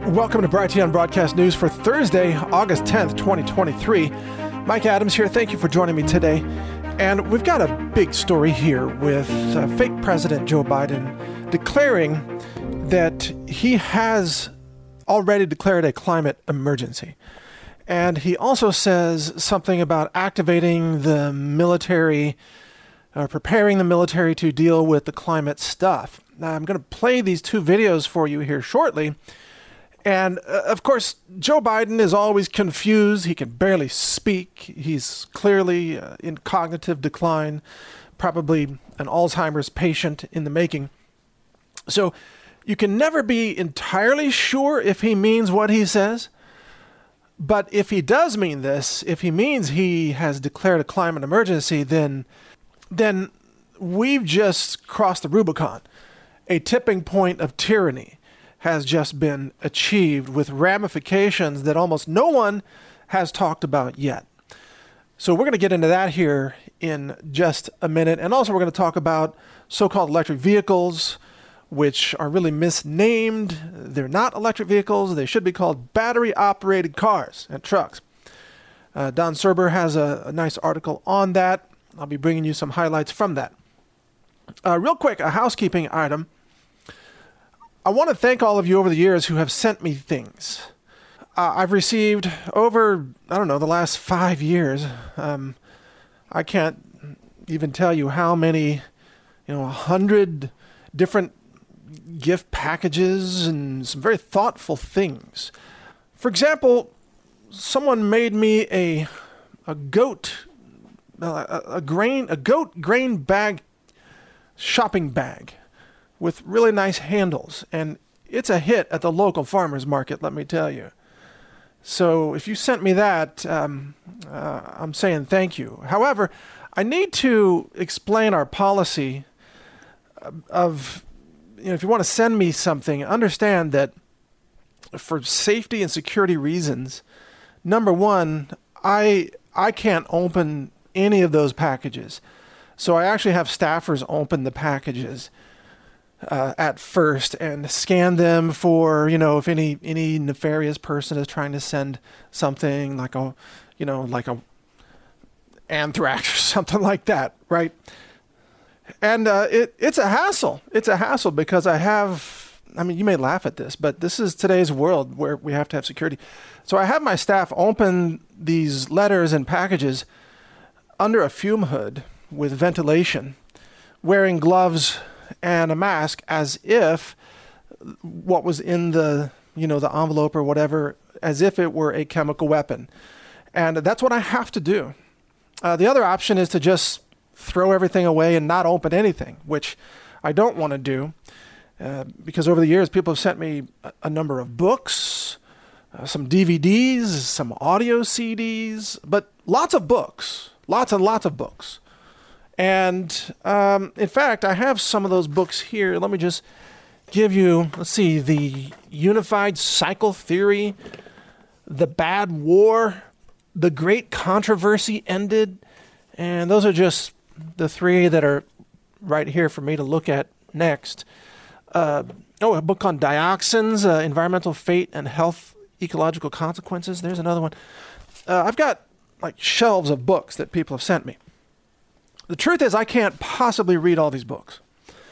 Welcome to Brighteon Broadcast News for Thursday, August 10th, 2023. Mike Adams here. Thank you for joining me today. And we've got a big story here with fake President Joe Biden declaring that he has already declared a climate emergency. And he also says something about activating the military, preparing the military to deal with the climate stuff. Now, I'm going to play these two videos for you here shortly. And of course, Joe Biden is always confused. He can barely speak. He's clearly in cognitive decline, probably an Alzheimer's patient in the making. So you can never be entirely sure if he means what he says. But if he does mean this, if he means he has declared a climate emergency, then we've just crossed the Rubicon. A tipping point of tyranny has just been achieved with ramifications that almost no one has talked about yet. So we're going to get into that here in just a minute. And also we're going to talk about so-called electric vehicles, which are really misnamed. They're not electric vehicles. They should be called battery-operated cars and trucks. Don Serber has a nice article on that. I'll be bringing you some highlights from that. Real quick, a housekeeping item. I want to thank all of you over the years who have sent me things. I've received over, the last 5 years. I can't even tell you how many, 100 different gift packages and some very thoughtful things. For example, someone made me a goat grain bag, shopping bag with really nice handles, and it's a hit at the local farmer's market, let me tell you. So if you sent me that, I'm saying thank you. However, I need to explain our policy of, if you want to send me something, understand that for safety and security reasons, number one, I can't open any of those packages. So I actually have staffers open the packages at first and scan them for, if any nefarious person is trying to send something like a anthrax or something like that, right? And it's a hassle. It's a hassle because you may laugh at this, but this is today's world where we have to have security. So I have my staff open these letters and packages under a fume hood with ventilation, wearing gloves and a mask as if what was in the envelope or whatever, as if it were a chemical weapon. And that's what I have to do. The other option is to just throw everything away and not open anything, which I don't want to do because over the years, people have sent me a number of books, some DVDs, some audio CDs, but lots of books, lots and lots of books. And in fact, I have some of those books here. Let me just give you, the Unified Cycle Theory, The Bad War, The Great Controversy Ended. And those are just the three that are right here for me to look at next. A book on dioxins, environmental fate and health ecological consequences. There's another one. I've got shelves of books that people have sent me. The truth is, I can't possibly read all these books.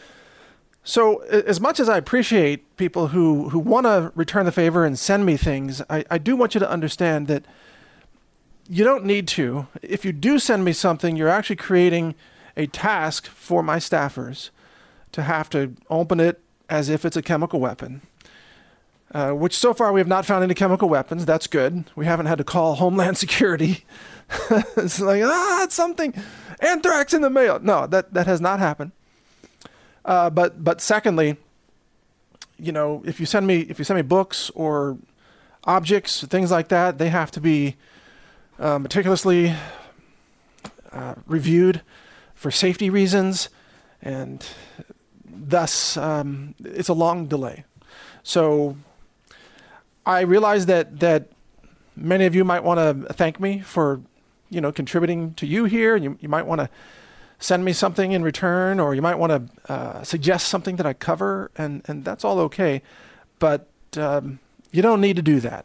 So as much as I appreciate people who want to return the favor and send me things, I do want you to understand that you don't need to. If you do send me something, you're actually creating a task for my staffers to have to open it as if it's a chemical weapon, which so far we have not found any chemical weapons. That's good. We haven't had to call Homeland Security. It's it's something, anthrax in the mail. No, that has not happened. But secondly, if you send me books or objects, things like that, they have to be meticulously reviewed for safety reasons, and thus it's a long delay. So I realize that many of you might want to thank me for contributing to you here. You might want to send me something in return, or you might want to suggest something that I cover, and that's all okay. But You don't need to do that.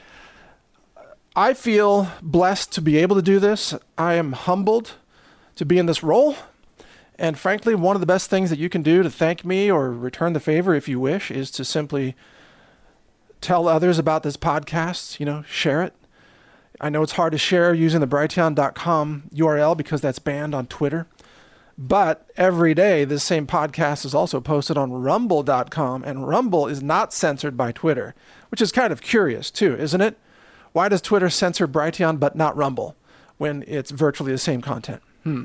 I feel blessed to be able to do this. I am humbled to be in this role. And frankly, one of the best things that you can do to thank me or return the favor, if you wish, is to simply tell others about this podcast, share it. I know it's hard to share using the Brighteon.com URL because that's banned on Twitter. But every day, this same podcast is also posted on Rumble.com, and Rumble is not censored by Twitter, which is kind of curious too, isn't it? Why does Twitter censor Brighteon but not Rumble when it's virtually the same content?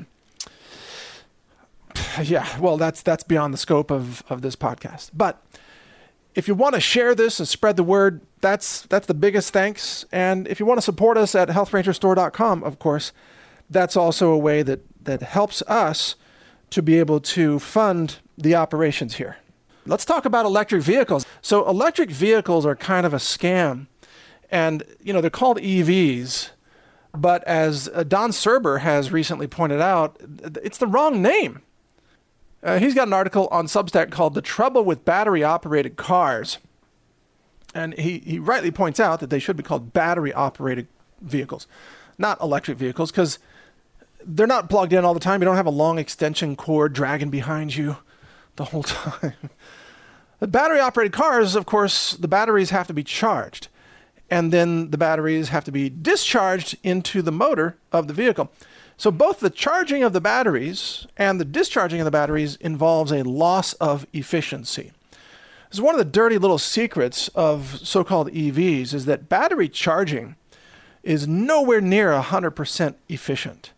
Yeah, well, that's beyond the scope of this podcast. But if you want to share this and spread the word, that's the biggest thanks. And if you want to support us at healthrangerstore.com, of course, that's also a way that helps us to be able to fund the operations here. Let's talk about electric vehicles. So electric vehicles are kind of a scam. And, they're called EVs. But as Don Serber has recently pointed out, it's the wrong name. He's got an article on Substack called The Trouble with Battery-Operated Cars. And he rightly points out that they should be called battery-operated vehicles, not electric vehicles, because they're not plugged in all the time. You don't have a long extension cord dragging behind you the whole time. The battery-operated cars, of course, the batteries have to be charged. And then the batteries have to be discharged into the motor of the vehicle. So both the charging of the batteries and the discharging of the batteries involves a loss of efficiency. This is one of the dirty little secrets of so-called EVs, is that battery charging is nowhere near 100% efficient.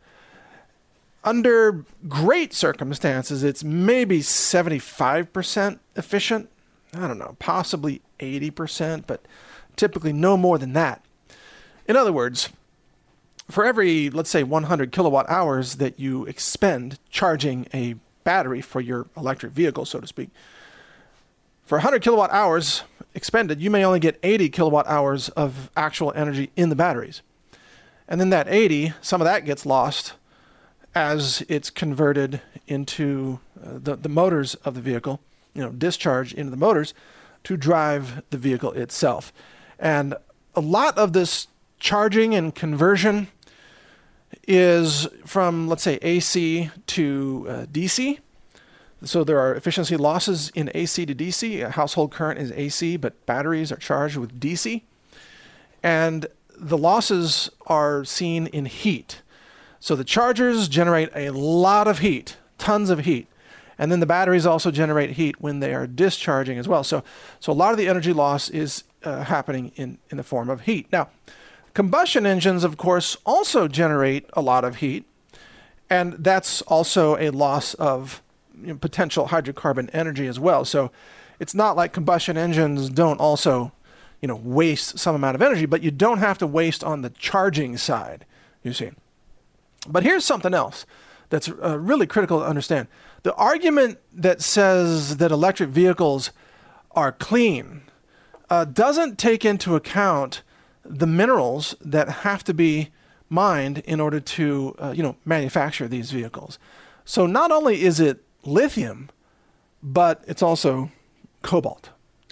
Under great circumstances, it's maybe 75% efficient. I don't know, possibly 80%, but typically no more than that. In other words, for every, let's say, 100 kilowatt hours that you expend charging a battery for your electric vehicle, so to speak, for 100 kilowatt hours expended, you may only get 80 kilowatt hours of actual energy in the batteries. And then that 80, some of that gets lost as it's converted into the motors of the vehicle, discharged into the motors to drive the vehicle itself. And a lot of this charging and conversion is from, let's say, AC to DC. So there are efficiency losses in AC to DC. A household current is AC, but batteries are charged with DC. And the losses are seen in heat. So the chargers generate a lot of heat, tons of heat. And then the batteries also generate heat when they are discharging as well. So a lot of the energy loss is happening in the form of heat. Now, combustion engines, of course, also generate a lot of heat. And that's also a loss of potential hydrocarbon energy as well. So it's not like combustion engines don't also, waste some amount of energy, but you don't have to waste on the charging side, you see. But here's something else that's really critical to understand. The argument that says that electric vehicles are clean doesn't take into account the minerals that have to be mined in order to, manufacture these vehicles. So not only is it lithium, but it's also cobalt.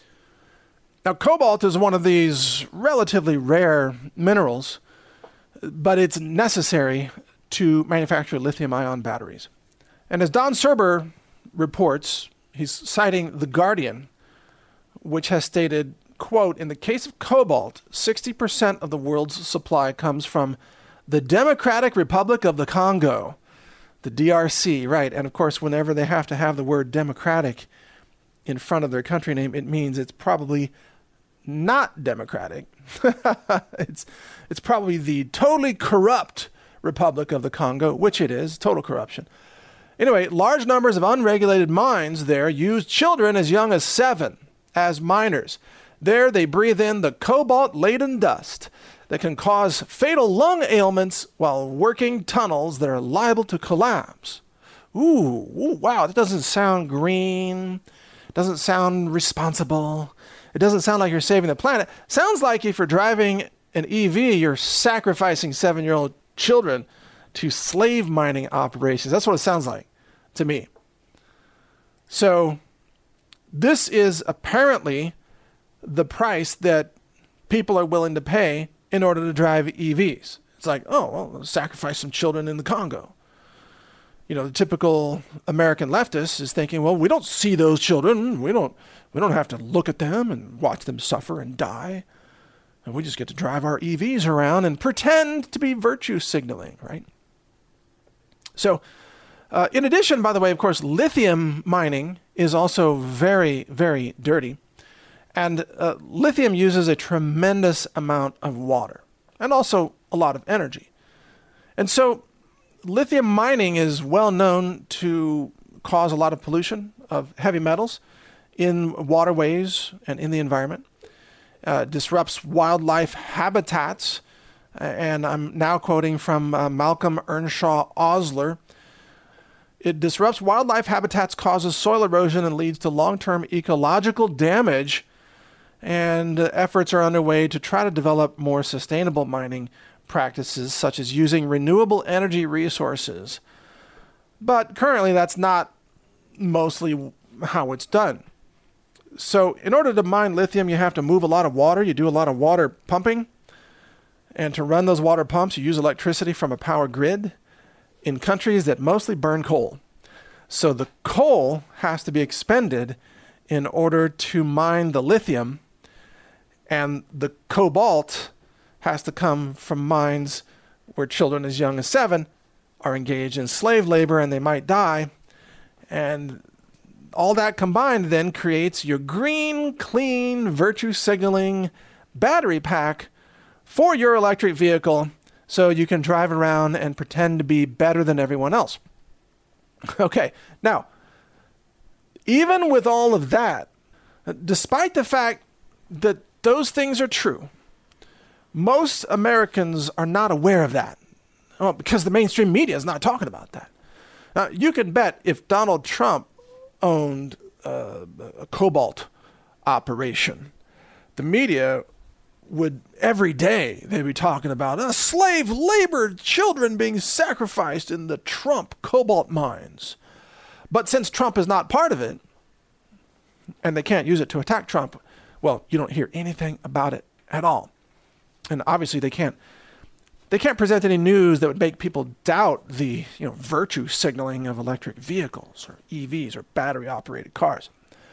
Now, cobalt is one of these relatively rare minerals, but it's necessary to manufacture lithium-ion batteries. And as Don Serber reports, he's citing The Guardian, which has stated, quote, in the case of cobalt, 60% of the world's supply comes from the Democratic Republic of the Congo, the DRC, right? And of course, whenever they have to have the word democratic in front of their country name, it means it's probably not democratic. It's probably the totally corrupt Republic of the Congo, which it is, total corruption. Anyway, large numbers of unregulated mines there use children as young as 7 as miners. There they breathe in the cobalt-laden dust that can cause fatal lung ailments while working tunnels that are liable to collapse. Ooh, wow, that doesn't sound green. Doesn't sound responsible. It doesn't sound like you're saving the planet. Sounds like if you're driving an EV, you're sacrificing 7-year-old children to slave mining operations. That's what it sounds like to me. So this is apparently the price that people are willing to pay in order to drive EVs. It's like, oh, well, sacrifice some children in the Congo. The typical American leftist is thinking, well, we don't see those children. We don't have to look at them and watch them suffer and die. And we just get to drive our EVs around and pretend to be virtue signaling, right? So, in addition, by the way, of course, lithium mining is also very, very dirty. And lithium uses a tremendous amount of water and also a lot of energy. And so lithium mining is well known to cause a lot of pollution of heavy metals in waterways and in the environment. Disrupts wildlife habitats. And I'm now quoting from Malcolm Earnshaw Osler. It disrupts wildlife habitats, causes soil erosion, and leads to long-term ecological damage. And efforts are underway to try to develop more sustainable mining practices, such as using renewable energy resources. But currently, that's not mostly how it's done. So in order to mine lithium, you have to move a lot of water. You do a lot of water pumping. And to run those water pumps, you use electricity from a power grid in countries that mostly burn coal. So the coal has to be expended in order to mine the lithium, and the cobalt has to come from mines where children as young as 7 are engaged in slave labor and they might die. And all that combined then creates your green, clean, virtue signaling battery pack for your electric vehicle, so you can drive around and pretend to be better than everyone else. Okay, now, even with all of that, despite the fact that those things are true, most Americans are not aware of that. Well, because the mainstream media is not talking about that. Now, you can bet if Donald Trump owned a cobalt operation, the media would every day they'd be talking about slave labor children being sacrificed in the Trump cobalt mines. But since Trump is not part of it, and they can't use it to attack Trump, well, you don't hear anything about it at all. And obviously they can't present any news that would make people doubt the virtue signaling of electric vehicles or EVs or battery operated cars.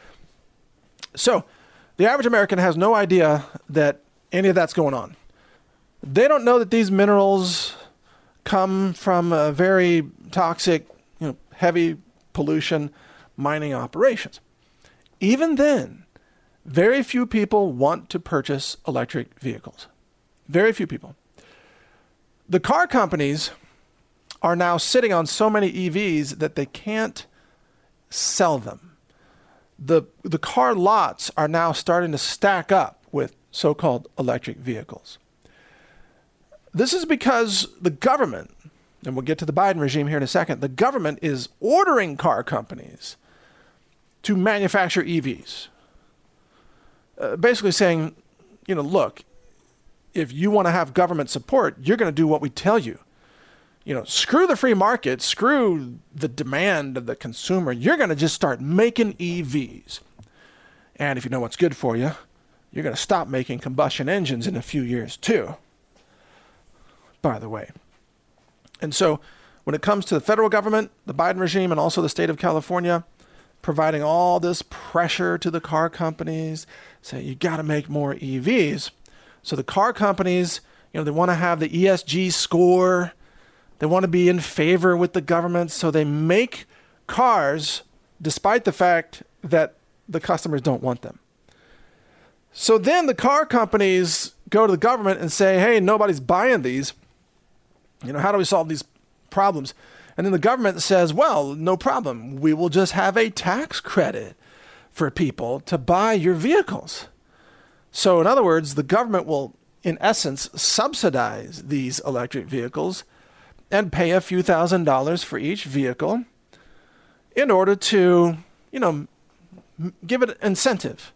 So the average American has no idea that any of that's going on. They don't know that these minerals come from very toxic, heavy pollution mining operations. Even then, very few people want to purchase electric vehicles. Very few people. The car companies are now sitting on so many EVs that they can't sell them. The car lots are now starting to stack up with so-called electric vehicles. This is because the government, and we'll get to the Biden regime here in a second, the government is ordering car companies to manufacture EVs. Basically saying, look, if you want to have government support, you're going to do what we tell you. Screw the free market, screw the demand of the consumer. You're going to just start making EVs. And if you know what's good for you, you're going to stop making combustion engines in a few years too, by the way. And so when it comes to the federal government, the Biden regime, and also the state of California, providing all this pressure to the car companies, say you got to make more EVs. So the car companies, they want to have the ESG score. They want to be in favor with the government. So they make cars despite the fact that the customers don't want them. So then the car companies go to the government and say, hey, nobody's buying these. How do we solve these problems? And then the government says, well, no problem. We will just have a tax credit for people to buy your vehicles. So in other words, the government will, in essence, subsidize these electric vehicles and pay a few $1,000s for each vehicle in order to, give it incentive.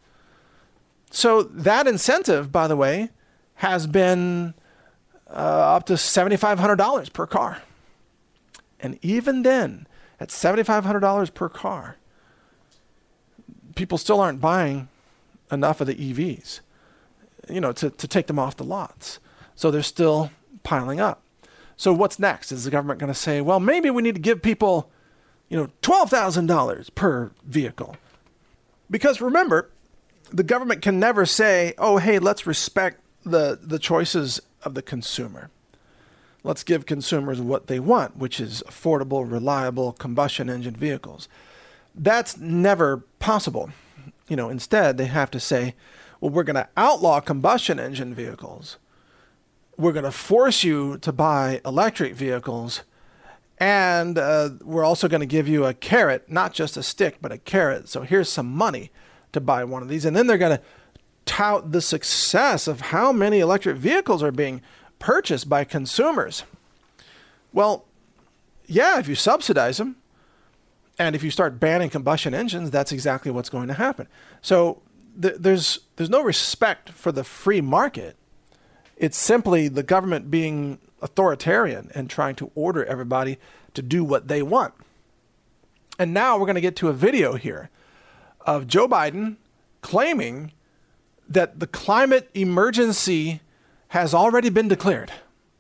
So that incentive, by the way, has been up to $7,500 per car. And even then, at $7,500 per car, people still aren't buying enough of the EVs. to take them off the lots. So they're still piling up. So what's next? Is the government going to say, well, maybe we need to give people, $12,000 per vehicle? Because remember, the government can never say, oh, hey, let's respect the choices of the consumer. Let's give consumers what they want, which is affordable, reliable combustion engine vehicles. That's never possible. Instead, they have to say, well, we're going to outlaw combustion engine vehicles. We're going to force you to buy electric vehicles. And we're also going to give you a carrot, not just a stick, but a carrot. So here's some money to buy one of these. And then they're going to tout the success of how many electric vehicles are being purchased by consumers. Well, yeah, if you subsidize them and if you start banning combustion engines, that's exactly what's going to happen. So there's no respect for the free market. It's simply the government being authoritarian and trying to order everybody to do what they want. And now we're going to get to a video here of Joe Biden claiming that the climate emergency has already been declared.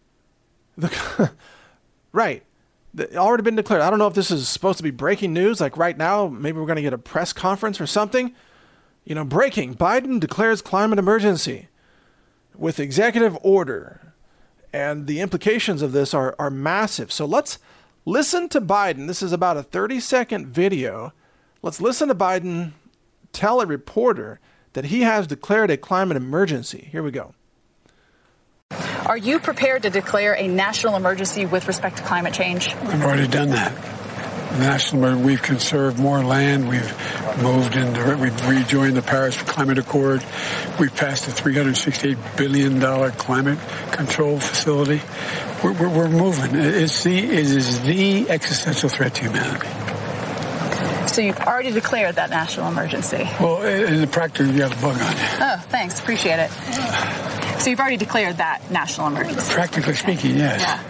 Right. Already been declared. I don't know if this is supposed to be breaking news, like right now. Maybe we're going to get a press conference or something. Breaking. Biden declares climate emergency with executive order. And the implications of this are massive. So let's listen to Biden. This is about a 30-second video. Let's listen to Biden tell a reporter that he has declared a climate emergency. Here we go. Are you prepared to declare a national emergency with respect to climate change? We've already done that. We've conserved more land. We've we've rejoined the Paris Climate Accord. We've passed a $368 billion climate control facility. We're moving. It is the existential threat to humanity. So you've already declared that national emergency? Well, in the practice, you have a bug on it. Oh, thanks. Appreciate it. So you've already declared that national emergency? Practically speaking, yes.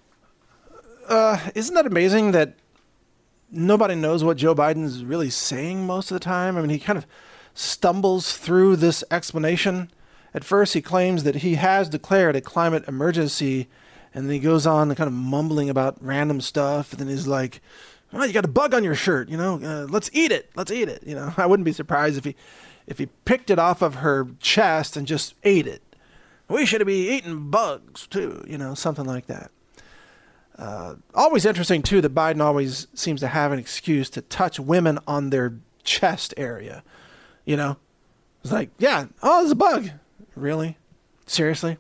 Yeah. Isn't that amazing that nobody knows what Joe Biden's really saying most of the time? I mean, he kind of stumbles through this explanation. At first, he claims that he has declared a climate emergency, and then he goes on and kind of mumbling about random stuff. And then he's like, well, you got a bug on your shirt, let's eat it. Let's eat it. I wouldn't be surprised if he picked it off of her chest and just ate it. We should be eating bugs too, something like that. Always interesting too that Biden always seems to have an excuse to touch women on their chest area. It's like, yeah, oh, there's a bug. Really? Seriously?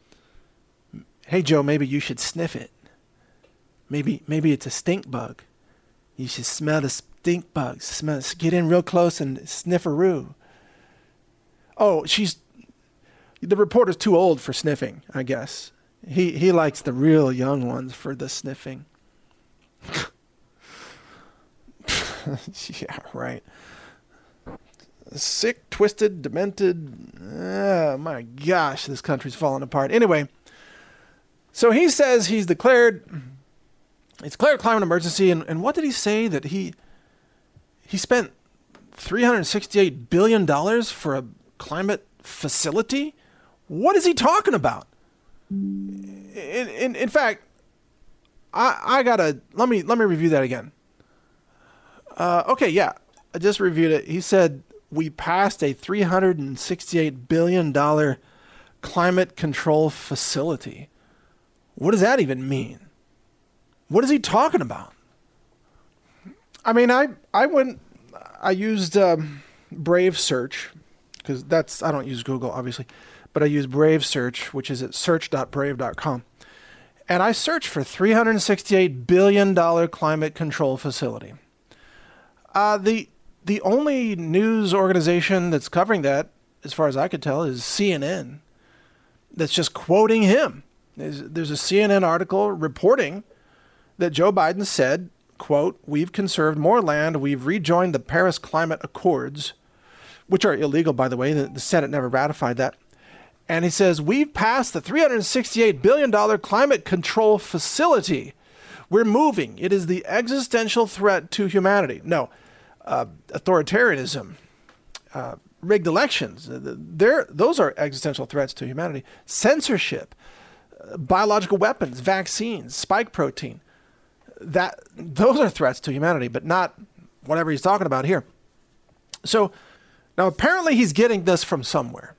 Hey, Joe, maybe you should sniff it. Maybe it's a stink bug. You should smell the stink bugs. Get in real close and sniff-a-roo. Oh, the reporter's too old for sniffing, I guess. He likes the real young ones for the sniffing. Yeah, right. Sick, twisted, demented. Oh, my gosh, this country's falling apart. Anyway, so he says he's declared climate emergency. And what did he say? That he spent $368 billion for a climate facility? What is he talking about? In fact, let me review that again. Okay, yeah, I just reviewed it. He said we passed a $368 billion climate control facility. What does that even mean? What is he talking about? I mean, I used Brave Search, because I don't use Google, obviously, but I use Brave Search, which is at search.brave.com. And I searched for $368 billion climate control facility. The only news organization that's covering that, as far as I could tell, is CNN. That's just quoting him. There's a CNN article reporting that Joe Biden said, quote, "We've conserved more land. We've rejoined the Paris Climate Accords," which are illegal, by the way. The Senate never ratified that. And he says, "We've passed the $368 billion climate control facility. We're moving. It is the existential threat to humanity." No, authoritarianism, rigged elections. Those are existential threats to humanity. Censorship, biological weapons, vaccines, spike protein. Those are threats to humanity, but not whatever he's talking about here. So now apparently he's getting this from somewhere.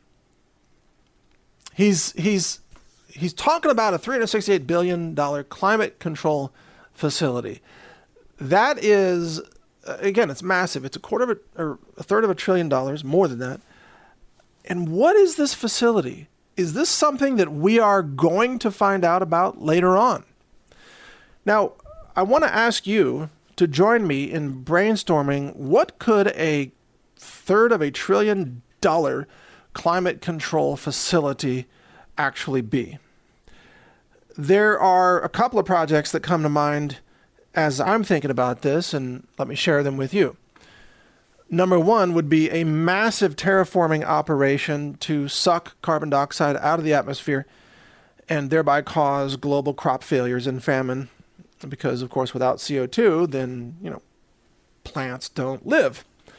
He's talking about a $368 billion climate control facility. That is, again, it's massive. It's a third of $1 trillion, more than that. And what is this facility? Is this something that we are going to find out about later on? Now, I want to ask you to join me in brainstorming what could a third of $1 trillion climate control facility actually be. There are a couple of projects that come to mind as I'm thinking about this, and let me share them with you. Number one would be a massive terraforming operation to suck carbon dioxide out of the atmosphere and thereby cause global crop failures and famine. Because, of course, without CO2, then, plants don't live.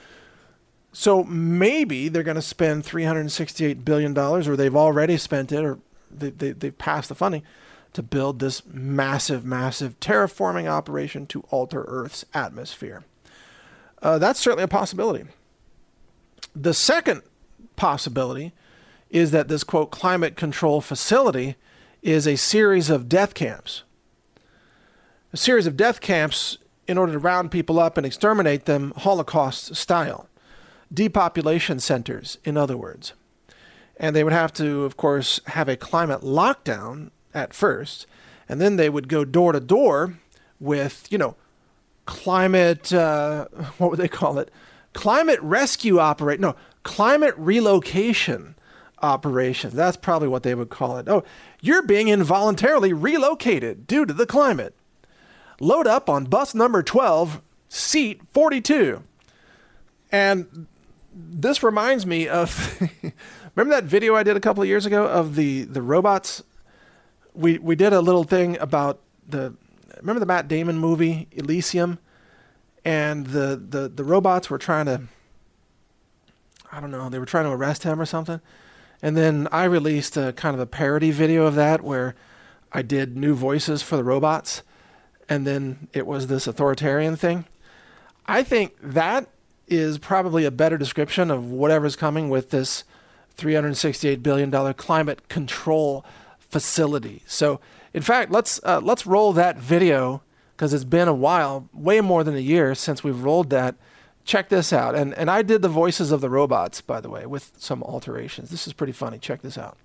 So maybe they're going to spend $368 billion, or they've already spent it, or they've passed the funding to build this massive, massive terraforming operation to alter Earth's atmosphere. That's certainly a possibility. The second possibility is that this, quote, climate control facility is a series of death camps. A series of death camps in order to round people up and exterminate them Holocaust style. Depopulation centers, in other words. And they would have to, of course, have a climate lockdown at first, and then they would go door to door with, climate, what would they call it? Climate rescue operation. No, climate relocation operations. That's probably what they would call it. Oh, you're being involuntarily relocated due to the climate. Load up on bus number 12, seat 42. And this reminds me of, remember that video I did a couple of years ago of the robots? We did a little thing about remember the Matt Damon movie, Elysium? And the robots were trying to, they were trying to arrest him or something. And then I released a kind of a parody video of that where I did new voices for the robots. And then it was this authoritarian thing. I think that is probably a better description of whatever's coming with this $368 billion climate control facility. So, in fact, let's roll that video because it's been a while, way more than a year since we've rolled that. Check this out. And I did the voices of the robots, by the way, with some alterations. This is pretty funny. Check this out.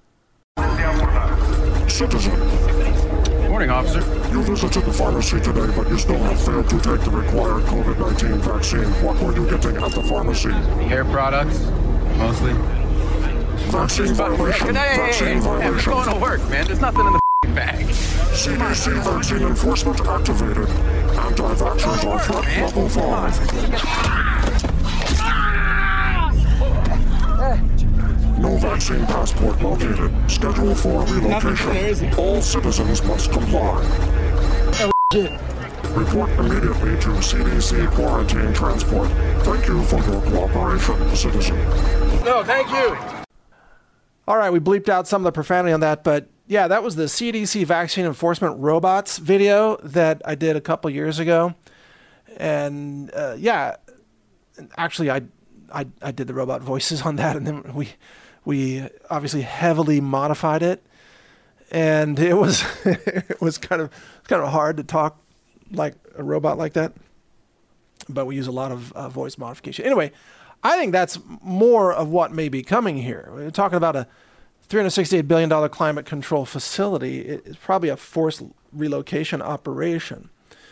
Citizen. Morning, officer. You visited the pharmacy today, but you still have failed to take the required COVID-19 vaccine. What were you getting at the pharmacy? Hair products, mostly. Vaccine violation. Vaccine violation. I'm going to work, man. There's nothing in the bag. CDC vaccine enforcement activated. Anti-vaxxers are threat level 5. No vaccine passport located. Schedule for relocation. All citizens must comply. Report immediately to CDC quarantine transport. Thank you for your cooperation, citizen. No, thank you. All right, we bleeped out some of the profanity on that, but yeah, that was the CDC vaccine enforcement robots video that I did a couple years ago. And actually I did the robot voices on that, and then we obviously heavily modified it, and it was it was kind of hard to talk like a robot like that, but we use a lot of voice modification. Anyway, I think that's more of what may be coming here. We're talking about a $368 billion climate control facility. It's probably a forced relocation operation.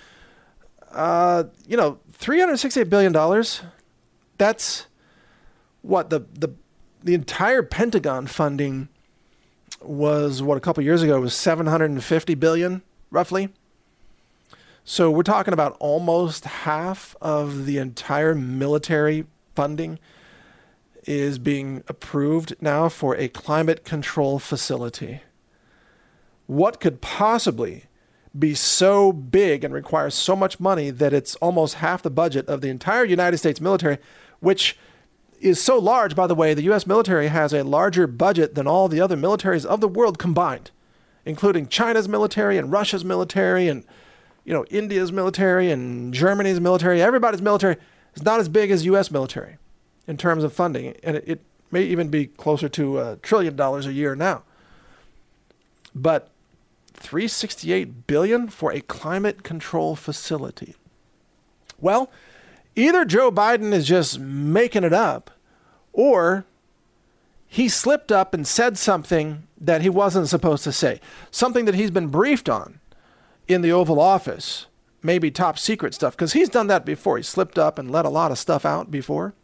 $368 billion, that's what the entire Pentagon funding was, a couple of years ago was $750 billion, roughly. So we're talking about almost half of the entire military funding is being approved now for a climate control facility. What could possibly be so big and require so much money that it's almost half the budget of the entire United States military, which is so large, by the way, the U.S. military has a larger budget than all the other militaries of the world combined, including China's military and Russia's military and, India's military and Germany's military. Everybody's military is not as big as U.S. military in terms of funding. And it may even be closer to $1 trillion a year now. But $368 billion for a climate control facility. Well, either Joe Biden is just making it up, or he slipped up and said something that he wasn't supposed to say, something that he's been briefed on in the Oval Office, maybe top secret stuff, because he's done that before. He slipped up and let a lot of stuff out before.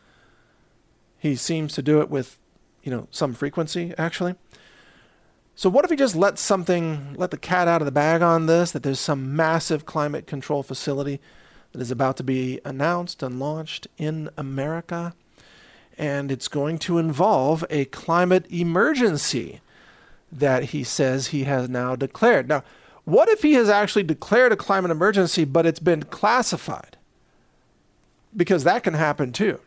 He seems to do it with, some frequency, actually. So what if he just let the cat out of the bag on this, that there's some massive climate control facility that is about to be announced and launched in America, and it's going to involve a climate emergency that he says he has now declared. Now, what if he has actually declared a climate emergency, but it's been classified? Because that can happen too.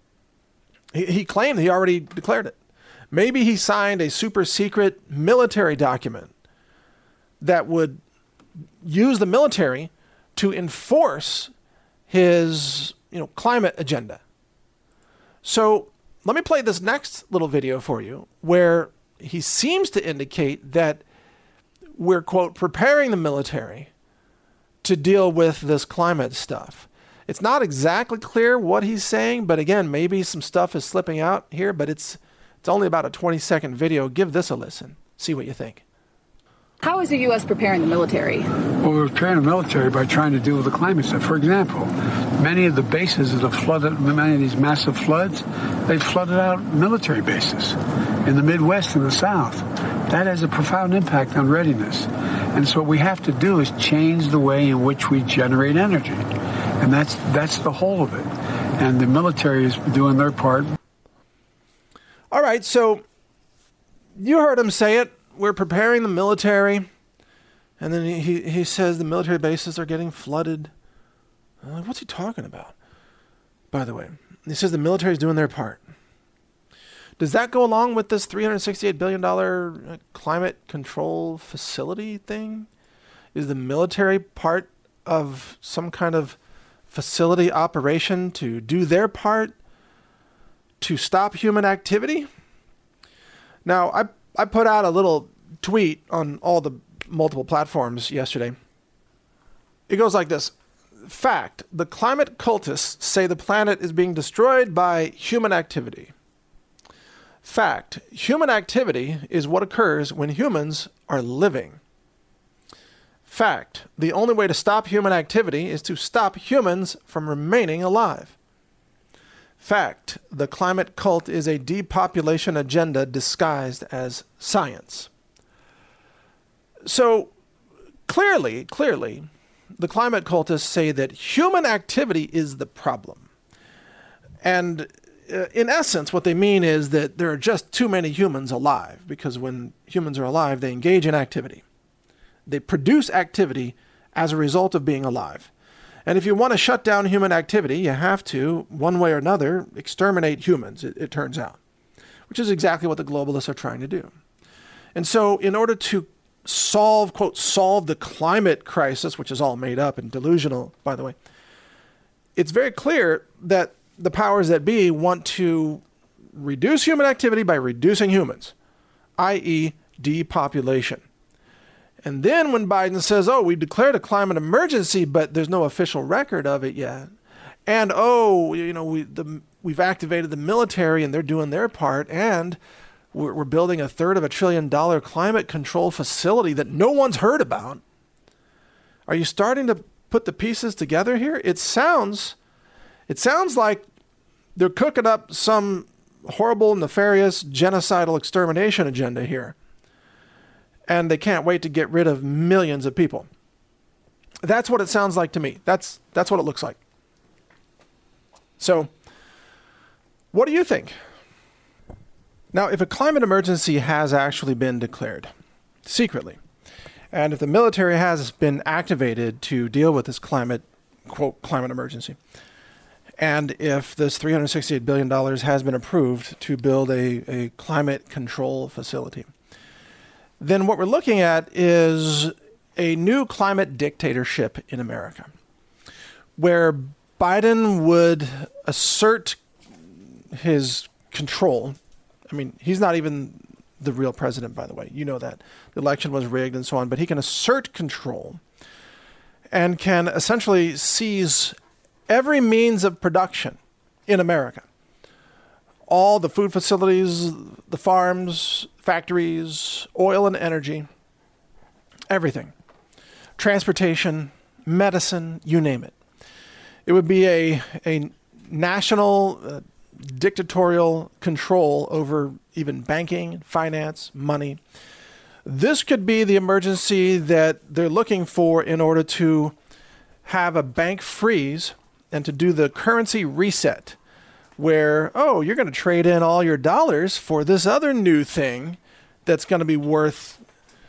He claimed he already declared it. Maybe he signed a super secret military document that would use the military to enforce his, climate agenda. So let me play this next little video for you where he seems to indicate that we're, quote, preparing the military to deal with this climate stuff. It's not exactly clear what he's saying, but again, maybe some stuff is slipping out here, but it's only about a 20-second video. Give this a listen. See what you think. How is the U.S. preparing the military? Well, we're preparing the military by trying to deal with the climate stuff. For example, many of the bases that have flooded, many of these massive floods, they've flooded out military bases in the Midwest and the South. That has a profound impact on readiness. And so what we have to do is change the way in which we generate energy. And that's the whole of it. And the military is doing their part. All right, so you heard him say it. We're preparing the military. And then he says the military bases are getting flooded. What's he talking about? By the way, he says the military is doing their part. Does that go along with this $368 billion climate control facility thing? Is the military part of some kind of facility operation to do their part to stop human activity? Now, I put out a little tweet on all the multiple platforms yesterday. It goes like this. Fact, the climate cultists say the planet is being destroyed by human activity. Fact, human activity is what occurs when humans are living. Fact, the only way to stop human activity is to stop humans from remaining alive. Fact, the climate cult is a depopulation agenda disguised as science. So, clearly, the climate cultists say that human activity is the problem. And in essence, what they mean is that there are just too many humans alive, because when humans are alive, they engage in activity. They produce activity as a result of being alive. And if you want to shut down human activity, you have to, one way or another, exterminate humans, it turns out, which is exactly what the globalists are trying to do. And so in order to solve the climate crisis, which is all made up and delusional, by the way, it's very clear that the powers that be want to reduce human activity by reducing humans, i.e. depopulation. And then when Biden says, we declared a climate emergency, but there's no official record of it yet. And, we've activated the military and they're doing their part. And we're building $1/3 trillion climate control facility that no one's heard about. Are you starting to put the pieces together here? It sounds like they're cooking up some horrible, nefarious, genocidal extermination agenda here. And they can't wait to get rid of millions of people. That's what it sounds like to me. That's what it looks like. So, what do you think? Now, if a climate emergency has actually been declared secretly, and if the military has been activated to deal with this climate emergency, and if this $368 billion has been approved to build a climate control facility, then what we're looking at is a new climate dictatorship in America, where Biden would assert his control. I mean, he's not even the real president, by the way. You know that. The election was rigged and so on, but he can assert control and can essentially seize every means of production in America. All the food facilities, the farms, factories, oil and energy, everything. Transportation, medicine, you name it. It would be a national dictatorial control over even banking, finance, money. This could be the emergency that they're looking for in order to have a bank freeze and to do the currency reset where, oh, you're going to trade in all your dollars for this other new thing that's going to be worth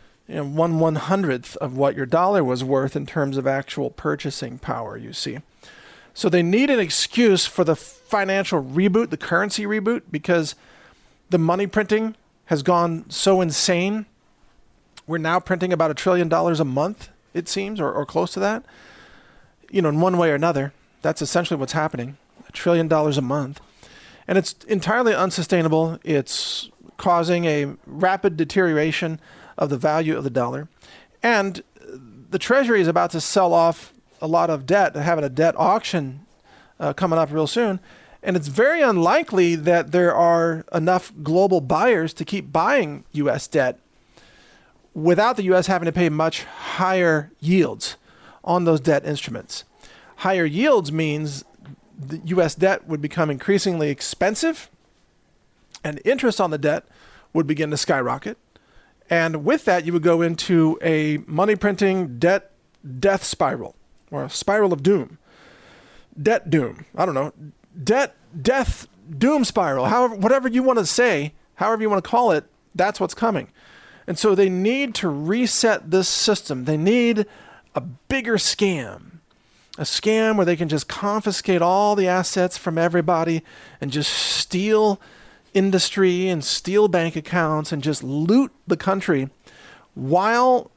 1/100th of what your dollar was worth in terms of actual purchasing power, you see. So they need an excuse for the financial reboot, the currency reboot, because the money printing has gone so insane. We're now printing about $1 trillion a month, it seems, or close to that. In one way or another, that's essentially what's happening. $1 trillion a month. And it's entirely unsustainable. It's causing a rapid deterioration of the value of the dollar. And the Treasury is about to sell off a lot of debt, having a debt auction coming up real soon. And it's very unlikely that there are enough global buyers to keep buying U.S. debt without the U.S. having to pay much higher yields on those debt instruments. Higher yields means the U.S. debt would become increasingly expensive, and interest on the debt would begin to skyrocket. And with that, you would go into a money printing death spiral, or a spiral of doom. Debt doom. I don't know. Death doom spiral. However, whatever you want to say, however you want to call it, that's what's coming. And so they need to reset this system. They need a bigger scam. A scam where they can just confiscate all the assets from everybody and just steal industry and steal bank accounts and just loot the country while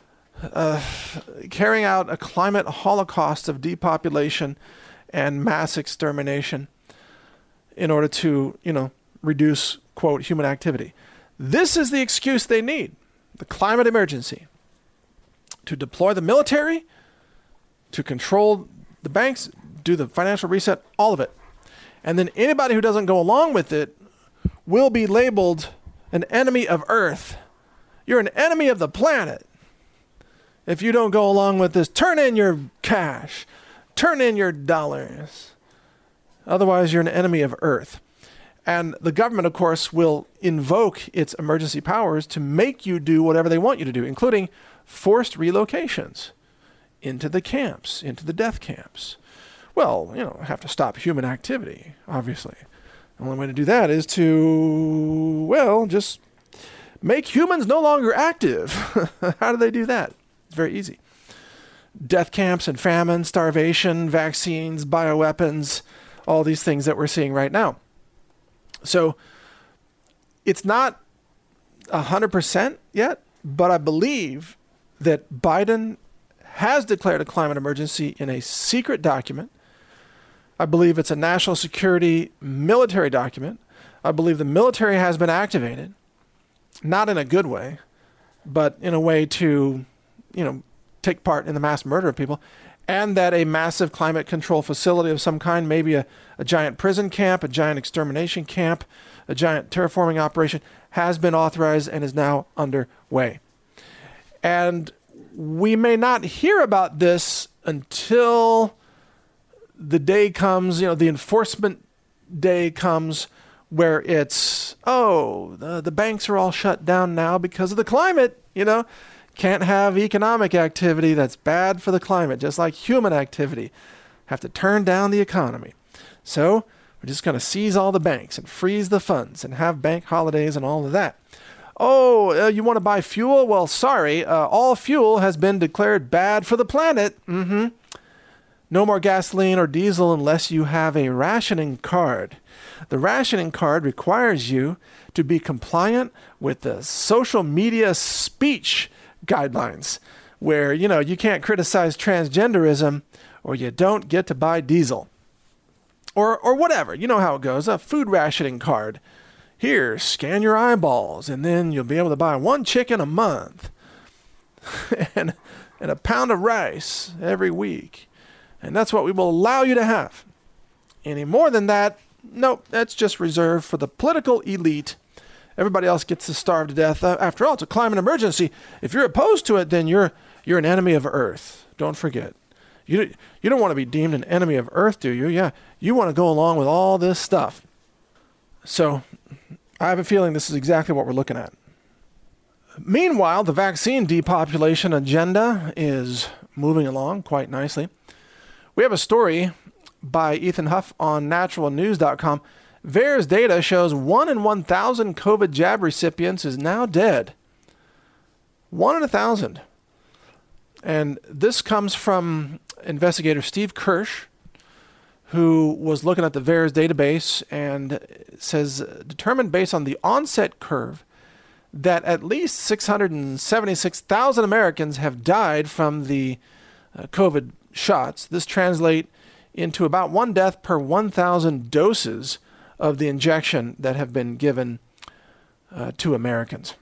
carrying out a climate holocaust of depopulation and mass extermination in order to, reduce, quote, human activity. This is the excuse they need, the climate emergency, to deploy the military, to control the banks, do the financial reset, all of it. And then anybody who doesn't go along with it will be labeled an enemy of Earth. You're an enemy of the planet. If you don't go along with this, turn in your cash, turn in your dollars. Otherwise, you're an enemy of Earth. And the government, of course, will invoke its emergency powers to make you do whatever they want you to do, including forced relocations into the camps, into the death camps. Well, have to stop human activity, obviously. The only way to do that is to, just make humans no longer active. How do they do that? It's very easy. Death camps and famine, starvation, vaccines, bioweapons, all these things that we're seeing right now. So it's not 100% yet, but I believe that Biden has declared a climate emergency in a secret document. I believe it's a national security military document. I believe the military has been activated, not in a good way, but in a way to, take part in the mass murder of people, and that a massive climate control facility of some kind, maybe a giant prison camp, a giant extermination camp, a giant terraforming operation, has been authorized and is now underway. And we may not hear about this until the day comes, the enforcement day comes, where it's, the banks are all shut down now because of the climate, Can't have economic activity that's bad for the climate, just like human activity. Have to turn down the economy. So we're just going to seize all the banks and freeze the funds and have bank holidays and all of that. You want to buy fuel? Well, sorry, all fuel has been declared bad for the planet. No more gasoline or diesel unless you have a rationing card. The rationing card requires you to be compliant with the social media speech guidelines, where, you can't criticize transgenderism or you don't get to buy diesel. Or whatever. You know how it goes. A food rationing card. Here, scan your eyeballs, and then you'll be able to buy 1 chicken a month and a pound of rice every week. And that's what we will allow you to have. Any more than that, nope, that's just reserved for the political elite. Everybody else gets to starve to death. After all, it's a climate emergency. If you're opposed to it, then you're an enemy of Earth. Don't forget. You don't want to be deemed an enemy of Earth, do you? Yeah, you want to go along with all this stuff. So I have a feeling this is exactly what we're looking at. Meanwhile, the vaccine depopulation agenda is moving along quite nicely. We have a story by Ethan Huff on naturalnews.com. VAERS data shows 1 in 1,000 COVID jab recipients is now dead. 1 in 1,000. And this comes from investigator Steve Kirsch, who was looking at the VAERS database and says, determined based on the onset curve, that at least 676,000 Americans have died from the COVID shots. This translates into about 1 death per 1,000 doses of the injection that have been given to Americans.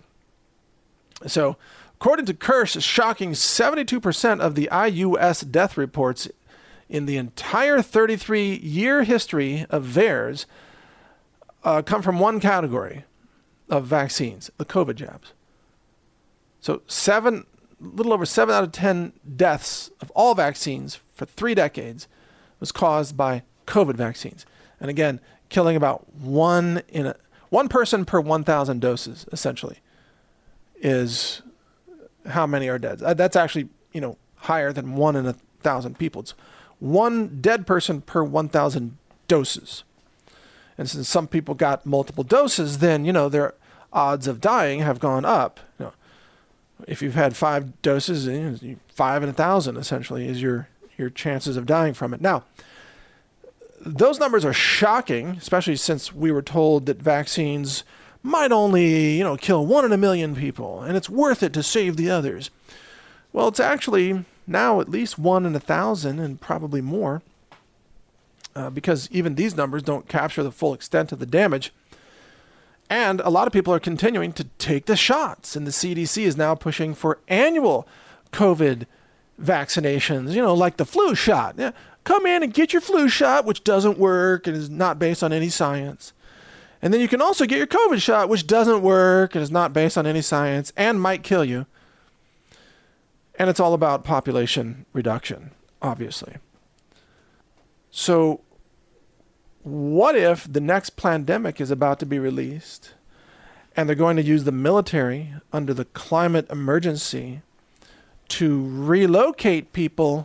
So, according to Kirsch, a shocking 72% of the IUS death reports in the entire 33-year history of VAERS come from one category of vaccines, the COVID jabs. So a little over 7 out of 10 deaths of all vaccines for 3 decades was caused by COVID vaccines. And again, killing about one person per 1,000 doses, essentially, is how many are dead. That's actually, higher than 1 in 1,000 people. It's 1 dead person per 1,000 doses. And since some people got multiple doses, then, their odds of dying have gone up. If you've had 5 doses, 5 in 1,000 essentially is your chances of dying from it. Now, those numbers are shocking, especially since we were told that vaccines might only, kill 1 in a million people, and it's worth it to save the others. Well, it's actually now at least 1 in 1,000 and probably more, because even these numbers don't capture the full extent of the damage. And a lot of people are continuing to take the shots, and the CDC is now pushing for annual COVID vaccinations, like the flu shot. Yeah, come in and get your flu shot, which doesn't work and is not based on any science. And then you can also get your COVID shot, which doesn't work and is not based on any science and might kill you. And it's all about population reduction, obviously. So what if the next pandemic is about to be released and they're going to use the military under the climate emergency to relocate people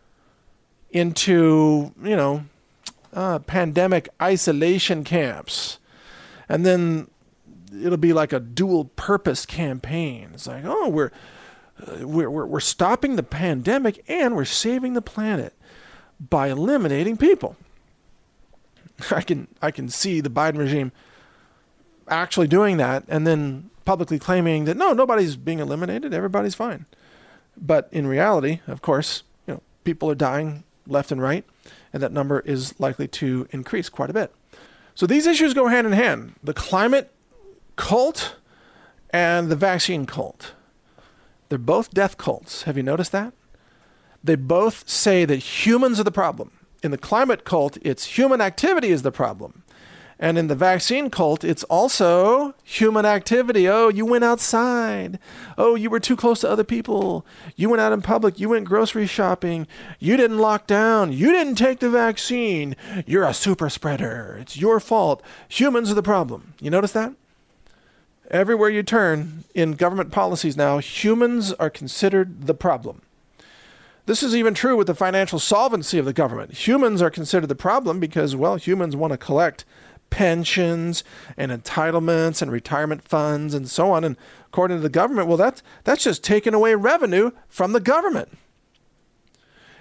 into, pandemic isolation camps? And then it'll be like a dual purpose campaign. It's like, oh, we're stopping the pandemic and we're saving the planet by eliminating people. I can see the Biden regime actually doing that and then publicly claiming that nobody's being eliminated, everybody's fine. But in reality, of course, people are dying left and right, and that number is likely to increase quite a bit. So these issues go hand in hand. The climate cult and the vaccine cult. They're both death cults. Have you noticed that? They both say that humans are the problem. In the climate cult, it's human activity is the problem. And in the vaccine cult, it's also human activity. Oh, you went outside. Oh, you were too close to other people. You went out in public. You went grocery shopping. You didn't lock down. You didn't take the vaccine. You're a super spreader. It's your fault. Humans are the problem. You notice that? Everywhere you turn in government policies now, humans are considered the problem. This is even true with the financial solvency of the government. Humans are considered the problem because, humans want to collect pensions and entitlements and retirement funds and so on. And according to the government, that's just taking away revenue from the government.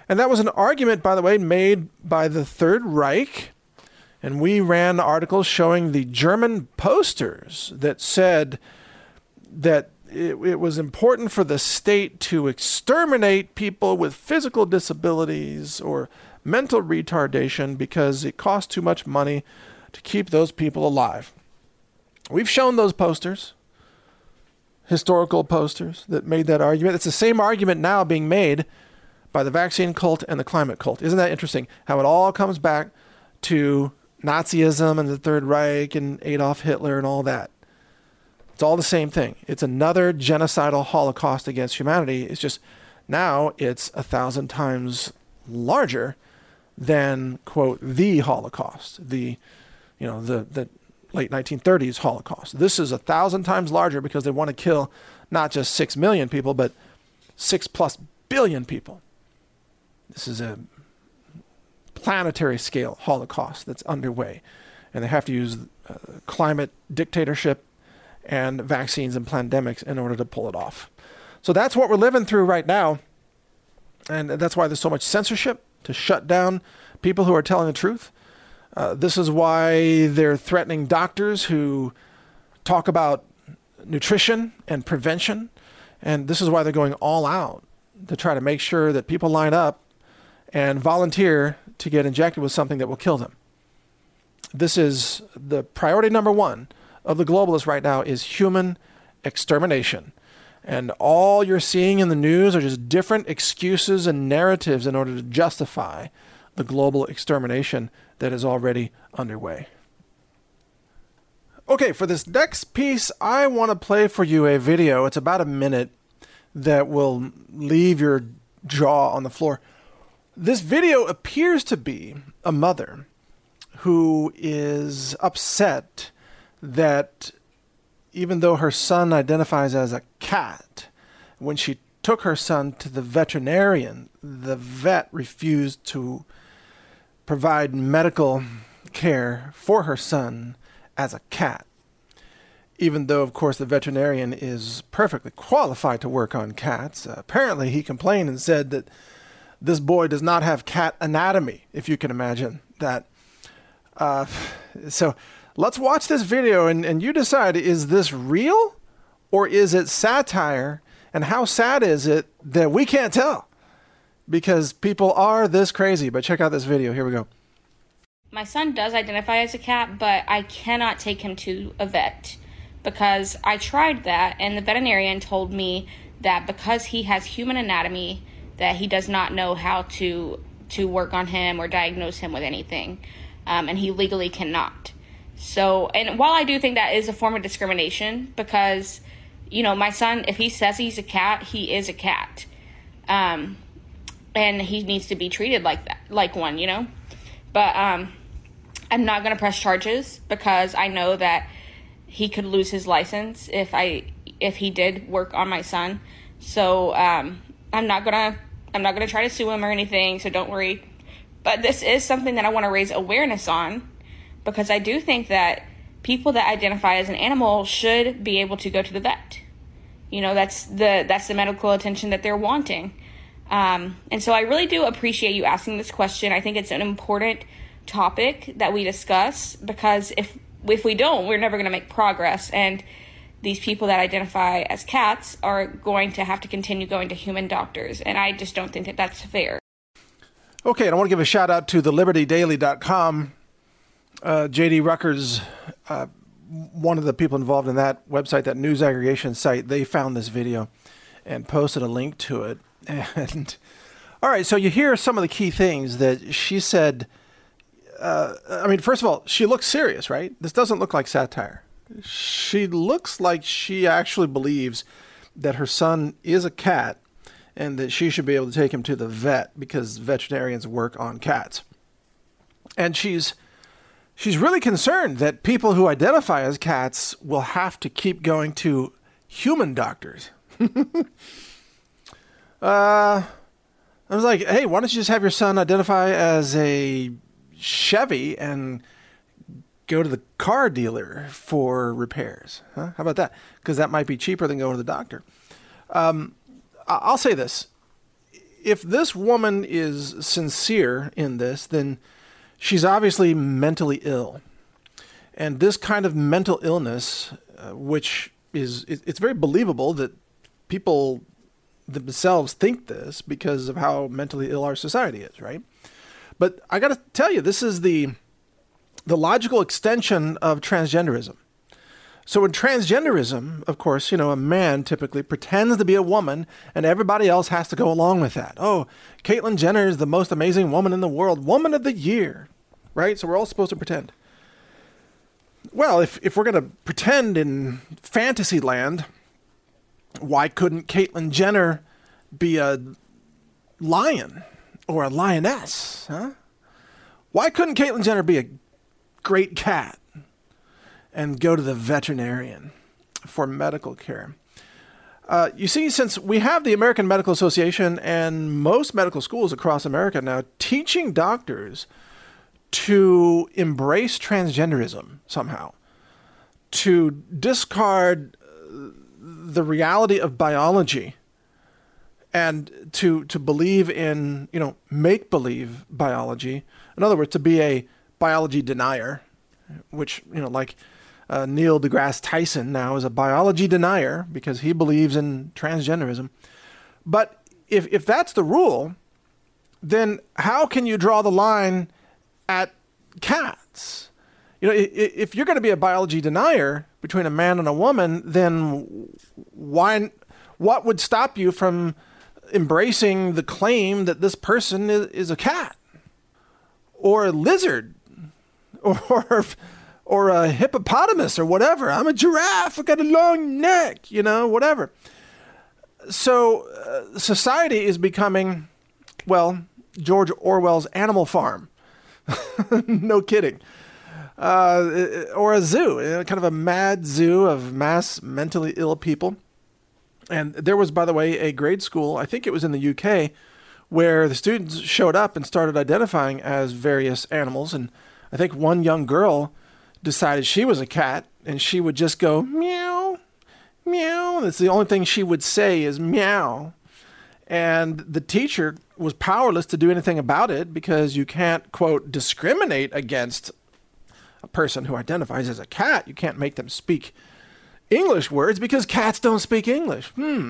And that was an argument, by the way, made by the Third Reich. And we ran articles showing the German posters that said that it was important for the state to exterminate people with physical disabilities or mental retardation because it costs too much money to keep those people alive. We've shown those posters, historical posters that made that argument. It's the same argument now being made by the vaccine cult and the climate cult. Isn't that interesting? How it all comes back to Nazism and the Third Reich and Adolf Hitler and all that. It's all the same thing. It's another genocidal holocaust against humanity. It's just now it's 1,000 times larger than, quote, the Holocaust, the late 1930s Holocaust. This is 1,000 times larger because they want to kill not just 6 million people, but 6+ billion people. This is a planetary scale Holocaust that's underway. And they have to use climate dictatorship and vaccines and pandemics in order to pull it off. So that's what we're living through right now. And that's why there's so much censorship to shut down people who are telling the truth. This is why they're threatening doctors who talk about nutrition and prevention. And this is why they're going all out to try to make sure that people line up and volunteer to get injected with something that will kill them. This is the priority number one of the globalists right now, is human extermination. And all you're seeing in the news are just different excuses and narratives in order to justify the global extermination that is already underway. Okay, for this next piece, I want to play for you a video. It's about a minute that will leave your jaw on the floor. This video appears to be a mother who is upset that even though her son identifies as a cat, when she took her son to the veterinarian, the vet refused to provide medical care for her son as a cat. Even though, of course, the veterinarian is perfectly qualified to work on cats. Apparently, he complained and said that this boy does not have cat anatomy, if you can imagine that. So let's watch this video and you decide, is this real or is it satire? And how sad is it that we can't tell? Because people are this crazy. But check out this video. Here we go. My son does identify as a cat, but I cannot take him to a vet because I tried that, and the veterinarian told me that because he has human anatomy, that he does not know how to work on him or diagnose him with anything, and he legally cannot. So, and while I do think that is a form of discrimination, because, you know, my son, if he says he's a cat, he is a cat, and he needs to be treated like that, like one, you know. But I'm not going to press charges because I know that he could lose his license if he did work on my son. So I'm not gonna try to sue him or anything. So don't worry. But this is something that I want to raise awareness on, because I do think that people that identify as an animal should be able to go to the vet. You know, that's the medical attention that they're wanting. And so I really do appreciate you asking this question. I think it's an important topic that we discuss, because if we don't, we're never going to make progress. And these people that identify as cats are going to have to continue going to human doctors. And I just don't think that that's fair. Okay, and I want to give a shout out to thelibertydaily.com. J.D. Ruckers, one of the people involved in that website, that news aggregation site, they found this video and posted a link to it. And all right, so you hear some of the key things that she said. I mean, first of all, she looks serious, right? This doesn't look like satire. She looks like she actually believes that her son is a cat and that she should be able to take him to the vet because veterinarians work on cats. And she's really concerned that people who identify as cats will have to keep going to human doctors. I was like, hey, why don't you just have your son identify as a Chevy and go to the car dealer for repairs? Huh? How about that? Because that might be cheaper than going to the doctor. I'll say this. if this woman is sincere in this, then she's obviously mentally ill. And this kind of mental illness, which it's very believable that people themselves think this because of how mentally ill our society is, right? But I got to tell you, this is the logical extension of transgenderism. So in transgenderism, of course, a man typically pretends to be a woman and everybody else has to go along with that. Oh, Caitlyn Jenner is the most amazing woman in the world, woman of the year, right? So we're all supposed to pretend. Well, if we're going to pretend in fantasy land, why couldn't Caitlyn Jenner be a lion or a lioness, huh? Why couldn't Caitlyn Jenner be a great cat and go to the veterinarian for medical care? You see, since we have the American Medical Association and most medical schools across America now teaching doctors to embrace transgenderism somehow, to discard the reality of biology and to believe in, make-believe biology. In other words, to be a biology denier, which, like Neil deGrasse Tyson now is a biology denier because he believes in transgenderism. But if that's the rule, then how can you draw the line at cats? If you're going to be a biology denier between a man and a woman, then what would stop you from embracing the claim that this person is a cat or a lizard or a hippopotamus or whatever? I'm a giraffe. I've got a long neck, whatever. So society is becoming, George Orwell's Animal Farm. No kidding. Or a zoo, kind of a mad zoo of mass mentally ill people. And there was, by the way, a grade school, I think it was in the UK, where the students showed up and started identifying as various animals. And I think one young girl decided she was a cat, and she would just go, meow, meow. That's the only thing she would say is meow. And the teacher was powerless to do anything about it because you can't, quote, discriminate against a person who identifies as a cat. You can't make them speak English words because cats don't speak English.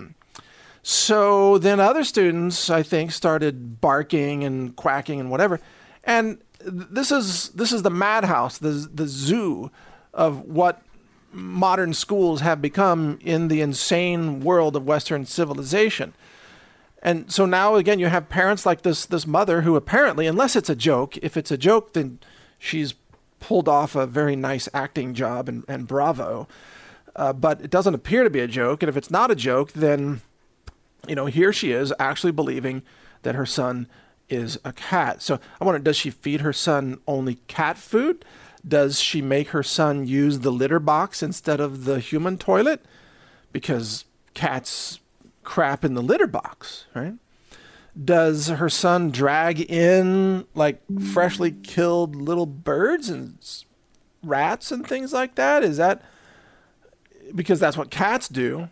So then other students, I think, started barking and quacking and whatever. And this is the madhouse, the zoo of what modern schools have become in the insane world of Western civilization. And so now, again, you have parents like this mother who apparently, unless it's a joke, if it's a joke, then she's pulled off a very nice acting job and bravo. But it doesn't appear to be a joke. And if it's not a joke, then, here she is actually believing that her son is a cat. So I wonder, does she feed her son only cat food? Does she make her son use the litter box instead of the human toilet? Because cats crap in the litter box, right? Does her son drag in like freshly killed little birds and rats and things like that? Is that because that's what cats do?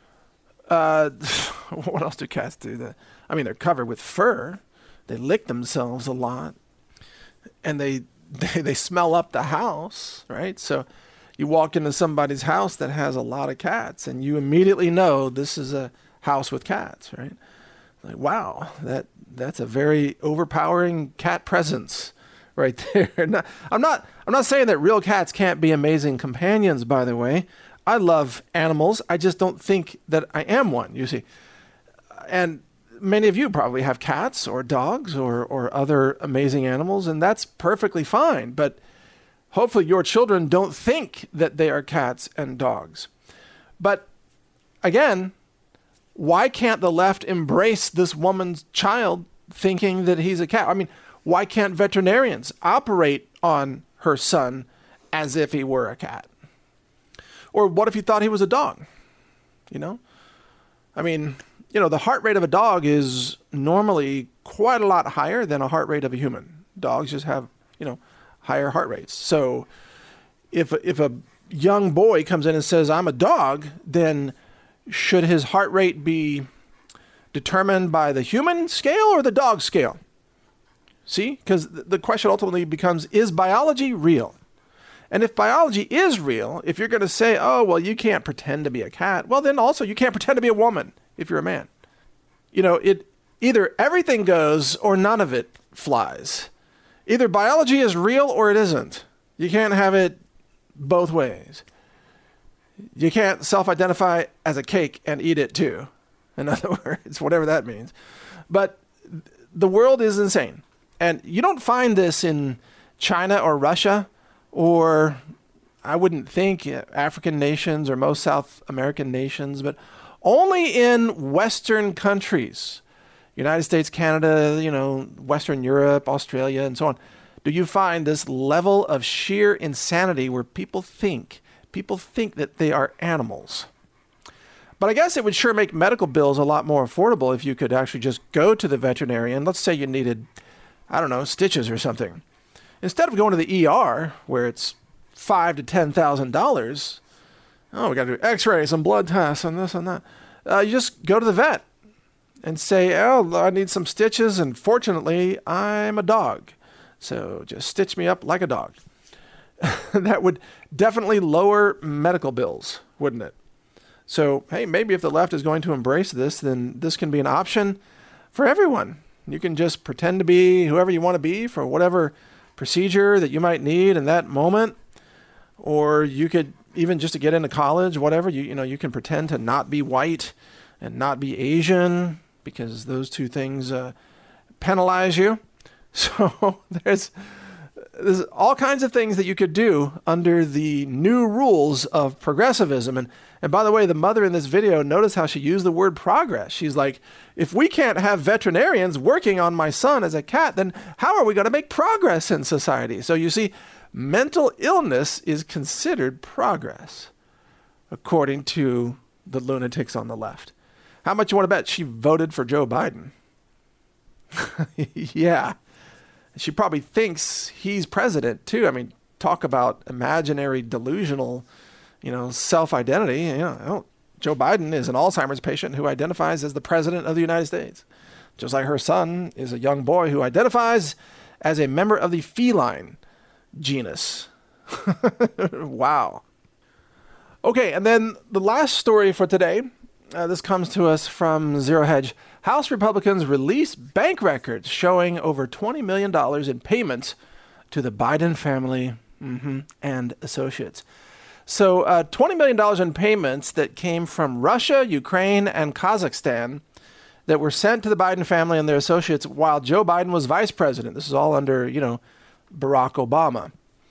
What else do cats do? They're covered with fur. They lick themselves a lot, and they smell up the house, right? So you walk into somebody's house that has a lot of cats, and you immediately know this is a house with cats, right? Like, wow, that's a very overpowering cat presence right there. I'm not saying that real cats can't be amazing companions, by the way. I love animals. I just don't think that I am one, you see. And many of you probably have cats or dogs or other amazing animals, and that's perfectly fine. But hopefully your children don't think that they are cats and dogs. But again, why can't the left embrace this woman's child thinking that he's a cat? I mean, why can't veterinarians operate on her son as if he were a cat? Or what if you thought he was a dog? I mean, the heart rate of a dog is normally quite a lot higher than a heart rate of a human. Dogs just have, higher heart rates. So if a young boy comes in and says, I'm a dog, then should his heart rate be determined by the human scale or the dog scale? See, because the question ultimately becomes, is biology real? And if biology is real, if you're going to say, oh, well, you can't pretend to be a cat, well, then also you can't pretend to be a woman if you're a man. You know, it either everything goes or none of it flies. Either biology is real or it isn't. You can't have it both ways. You can't self-identify as a cake and eat it too. In other words, whatever that means. But the world is insane. And you don't find this in China or Russia, or I wouldn't think African nations or most South American nations, but only in Western countries, United States, Canada, you know, Western Europe, Australia, and so on, do you find this level of sheer insanity where people think that they are animals. But I guess it would sure make medical bills a lot more affordable if you could actually just go to the veterinarian. Let's say you needed, I don't know, stitches or something. Instead of going to the ER, where it's $5,000 to $10,000, oh, we got to do x-rays and blood tests and this and that. You just go to the vet and say, oh, I need some stitches, and fortunately, I'm a dog. So just stitch me up like a dog. That would definitely lower medical bills, wouldn't it? So, hey, maybe if the left is going to embrace this, then this can be an option for everyone. You can just pretend to be whoever you want to be for whatever procedure that you might need in that moment. Or you could, even just to get into college, whatever, you can pretend to not be white and not be Asian, because those two things penalize you. So there's all kinds of things that you could do under the new rules of progressivism. And by the way, the mother in this video, notice how she used the word progress. She's like, if we can't have veterinarians working on my son as a cat, then how are we going to make progress in society? So you see, mental illness is considered progress, according to the lunatics on the left. How much you want to bet she voted for Joe Biden? Yeah. She probably thinks he's president too. I mean, talk about imaginary, delusional, self-identity. Joe Biden is an Alzheimer's patient who identifies as the president of the United States. Just like her son is a young boy who identifies as a member of the feline genus. Wow. Okay, and then the last story for today. This comes to us from Zero Hedge. House Republicans release bank records showing over $20 million in payments to the Biden family and associates. So $20 million in payments that came from Russia, Ukraine, and Kazakhstan that were sent to the Biden family and their associates while Joe Biden was vice president. This is all under, Barack Obama.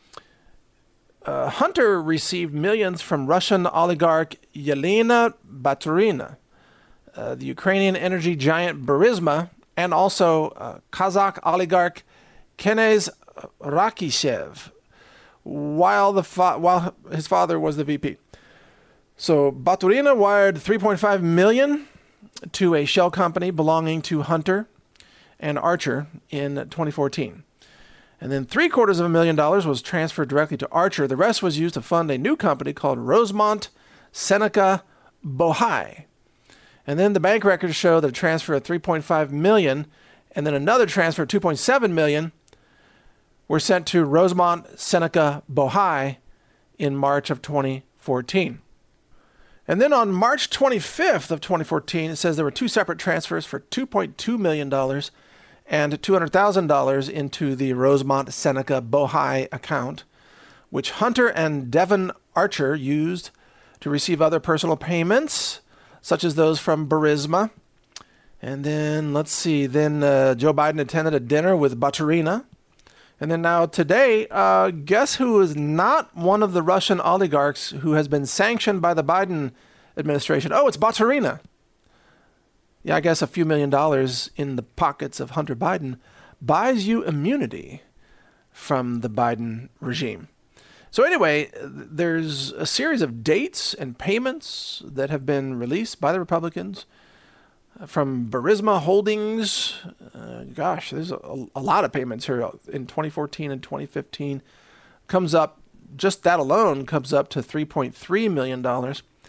Hunter received millions from Russian oligarch Yelena Baturina, the Ukrainian energy giant Burisma, and also Kazakh oligarch Kenez Rakishev, while his father was the VP. So Baturina wired $3.5 million to a shell company belonging to Hunter and Archer in 2014. And then $750,000 was transferred directly to Archer. The rest was used to fund a new company called Rosemont Seneca Bohai. And then the bank records show that a transfer of $3.5 million and then another transfer of $2.7 million were sent to Rosemont Seneca Bohai in March of 2014. And then on March 25th of 2014, it says there were two separate transfers for $2.2 million and $200,000 into the Rosemont Seneca Bohai account, which Hunter and Devon Archer used to receive other personal payments, such as those from Burisma. And then, Joe Biden attended a dinner with Baturina. And then now today, guess who is not one of the Russian oligarchs who has been sanctioned by the Biden administration? Oh, it's Baturina. Yeah, I guess a few $1 million in the pockets of Hunter Biden buys you immunity from the Biden regime. So anyway, there's a series of dates and payments that have been released by the Republicans from Burisma Holdings. There's a lot of payments here in 2014 and 2015. Just that alone comes up to $3.3 million.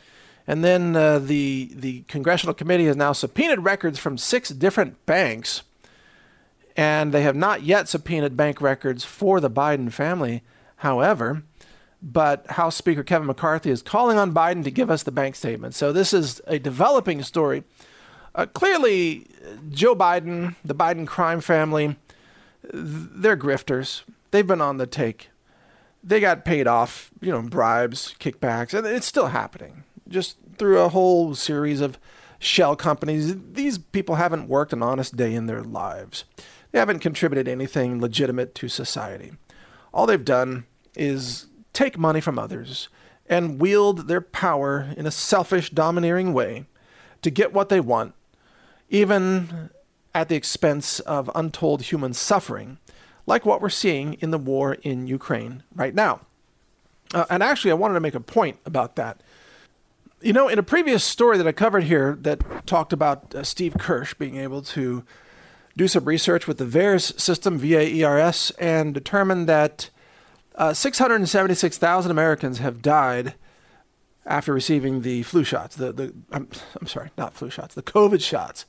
And then the Congressional Committee has now subpoenaed records from 6 different banks, and they have not yet subpoenaed bank records for the Biden family, however. But House Speaker Kevin McCarthy is calling on Biden to give us the bank statement. So this is a developing story. Clearly, Joe Biden, the Biden crime family, they're grifters. They've been on the take. They got paid off, bribes, kickbacks, and it's still happening. Just through a whole series of shell companies. These people haven't worked an honest day in their lives. They haven't contributed anything legitimate to society. All they've done is take money from others and wield their power in a selfish, domineering way to get what they want, even at the expense of untold human suffering, like what we're seeing in the war in Ukraine right now. And actually, I wanted to make a point about that. In a previous story that I covered here that talked about Steve Kirsch being able to do some research with the VAERS system, VAERS, and determine that 676,000 Americans have died after receiving the flu shots. I'm sorry, not flu shots, the COVID shots,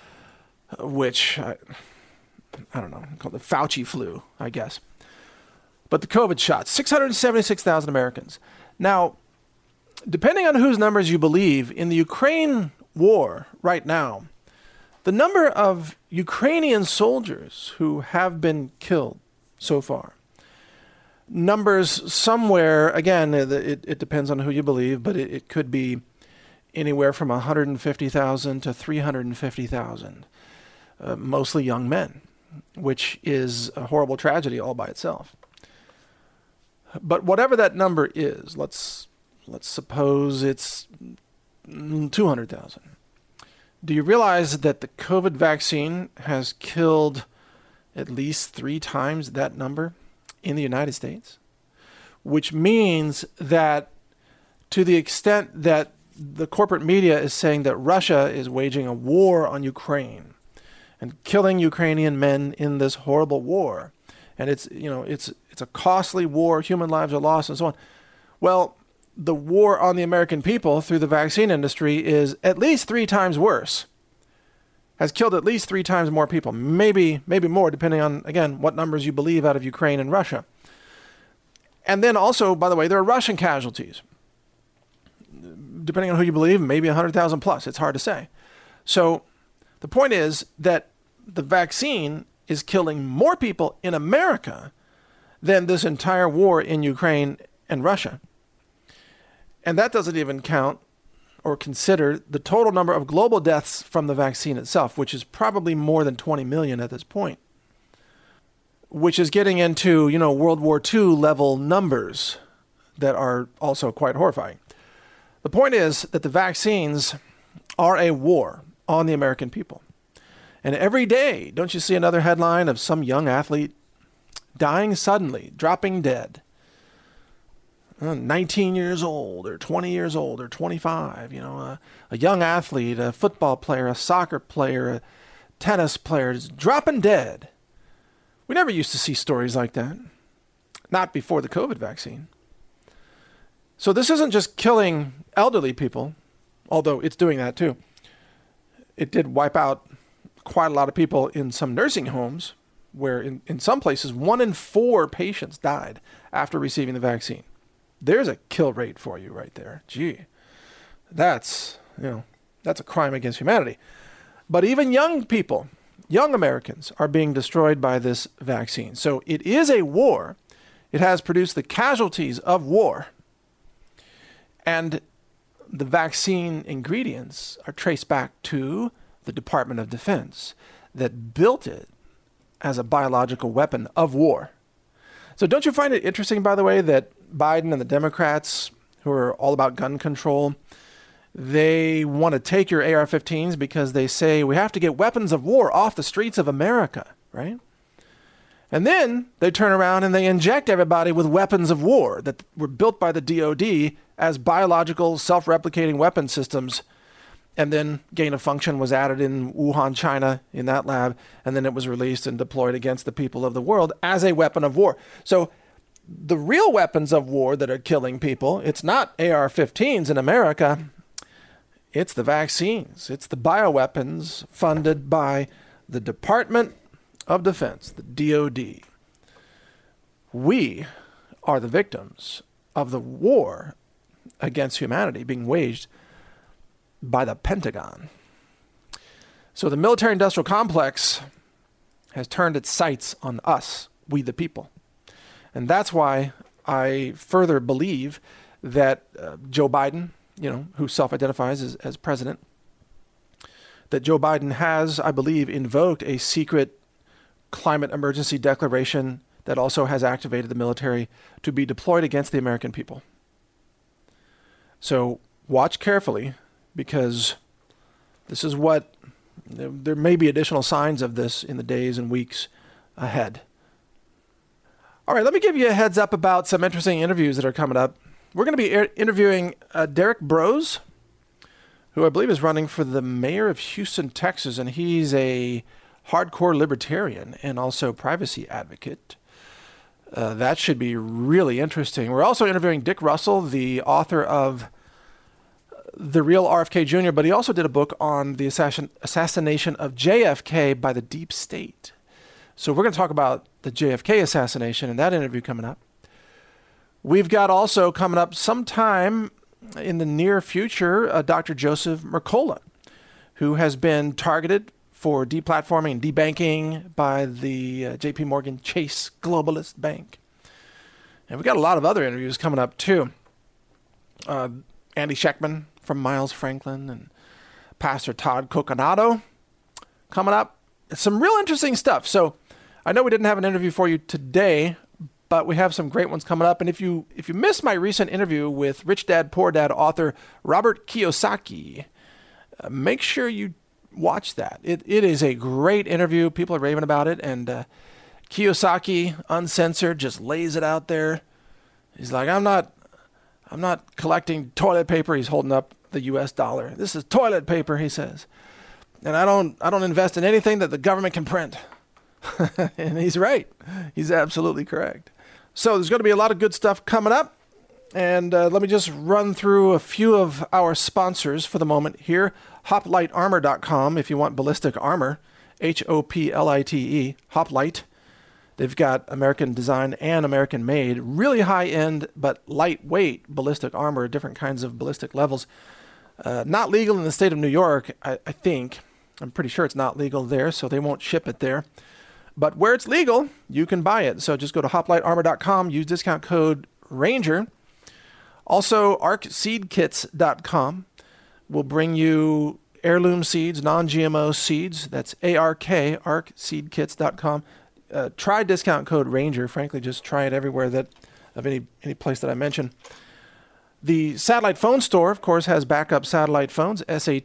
which I don't know, called the Fauci flu, I guess. But the COVID shots, 676,000 Americans. Now, depending on whose numbers you believe, in the Ukraine war right now, the number of Ukrainian soldiers who have been killed so far, numbers somewhere, again, it depends on who you believe, but it could be anywhere from 150,000 to 350,000, mostly young men, which is a horrible tragedy all by itself. But whatever that number is, let's suppose it's 200,000. Do you realize that the COVID vaccine has killed at least 3 times that number in the United States? Which means that to the extent that the corporate media is saying that Russia is waging a war on Ukraine and killing Ukrainian men in this horrible war, and it's a costly war, human lives are lost and so on. Well, the war on the American people through the vaccine industry is at least 3 times worse. Has killed at least 3 times more people, maybe more, depending on, again, what numbers you believe out of Ukraine and Russia. And then also, by the way, there are Russian casualties. Depending on who you believe, maybe 100,000 plus. It's hard to say. So the point is that the vaccine is killing more people in America than this entire war in Ukraine and Russia. And that doesn't even count or consider the total number of global deaths from the vaccine itself, which is probably more than 20 million at this point, which is getting into, World War II level numbers that are also quite horrifying. The point is that the vaccines are a war on the American people. And every day, don't you see another headline of some young athlete dying suddenly, dropping dead? 19 years old or 20 years old or 25, a young athlete, a football player, a soccer player, a tennis player is dropping dead. We never used to see stories like that. Not before the COVID vaccine. So this isn't just killing elderly people, although it's doing that too. It did wipe out quite a lot of people in some nursing homes where in some places 1 in 4 patients died after receiving the vaccine. There's a kill rate for you right there. Gee, that's a crime against humanity. But even young people, young Americans are being destroyed by this vaccine. So it is a war. It has produced the casualties of war. And the vaccine ingredients are traced back to the Department of Defense that built it as a biological weapon of war. So don't you find it interesting, by the way, that Biden and the Democrats, who are all about gun control, they want to take your AR-15s because they say we have to get weapons of war off the streets of America, right? And then they turn around and they inject everybody with weapons of war that were built by the DOD as biological self-replicating weapon systems. And then gain of function was added in Wuhan, China, in that lab. And then it was released and deployed against the people of the world as a weapon of war. So the real weapons of war that are killing people, it's not AR-15s in America. It's the vaccines. It's the bioweapons funded by the Department of Defense, the DoD. We are the victims of the war against humanity being waged by the Pentagon. So the military-industrial complex has turned its sights on us, we the people. And that's why I further believe that Joe Biden, who self-identifies as president, that Joe Biden has, I believe, invoked a secret climate emergency declaration that also has activated the military to be deployed against the American people. So watch carefully, because this is what, there may be additional signs of this in the days and weeks ahead. All right, let me give you a heads up about some interesting interviews that are coming up. We're going to be interviewing Derek Broze, who I believe is running for the mayor of Houston, Texas, and he's a hardcore libertarian and also privacy advocate. That should be really interesting. We're also interviewing Dick Russell, the author of The Real RFK Jr., but he also did a book on the assassination of JFK by the deep state. So we're going to talk about the JFK assassination in that interview coming up. We've got also coming up sometime in the near future, Dr. Joseph Mercola, who has been targeted for deplatforming and debanking by the JP Morgan Chase Globalist Bank. And we've got a lot of other interviews coming up too. Andy Schechtman from Miles Franklin and Pastor Todd Coconato coming up. It's some real interesting stuff. So I know we didn't have an interview for you today, but we have some great ones coming up. And if you missed my recent interview with Rich Dad Poor Dad author Robert Kiyosaki, make sure you watch that. It is a great interview. People are raving about it. And Kiyosaki, uncensored, just lays it out there. He's like, I'm not collecting toilet paper. He's holding up the US dollar. This is toilet paper, he says. And I don't invest in anything that the government can print. And he's right. He's absolutely correct. So there's going to be a lot of good stuff coming up. And let me just run through a few of our sponsors for the moment here. HopliteArmor.com if you want ballistic armor. HOPLITE, Hoplite. They've got American design and American made. Really high-end but lightweight ballistic armor, different kinds of ballistic levels. Not legal in the state of New York, I think. I'm pretty sure it's not legal there, so they won't ship it there. But where it's legal, you can buy it. So just go to hoplitearmor.com, use discount code RANGER. Also, arcseedkits.com will bring you heirloom seeds, non-GMO seeds. That's ARK, arcseedkits.com. Try discount code RANGER. Frankly, just try it everywhere of any place that I mention. The satellite phone store, of course, has backup satellite phones,